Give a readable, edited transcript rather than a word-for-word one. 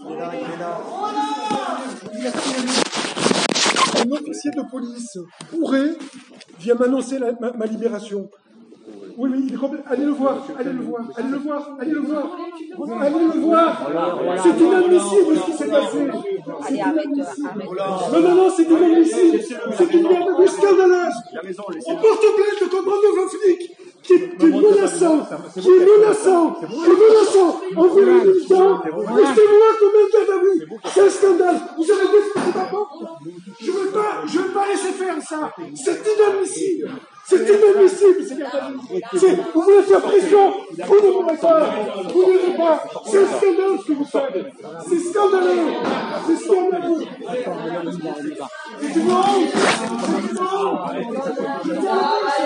Un officier de police bourré vient m'annoncer ma libération. Oui, il est complètement... Allez le voir. C'est inadmissible ce qui s'est passé. C'est inadmissible. Non, c'est inadmissible. C'est une merde scandaleuse. On porte plainte contre un nouveau flic qui est menaçant envers les militants. Et c'est moi comme un garde à vue. C'est un scandale. Vous avez défoncé ma porte. Je ne vais pas laisser faire ça. C'est inadmissible. C'est garde à vue. Vous voulez faire pression. Vous ne pourrez pas. C'est un scandale ce que vous faites. C'est scandaleux. C'est du monde.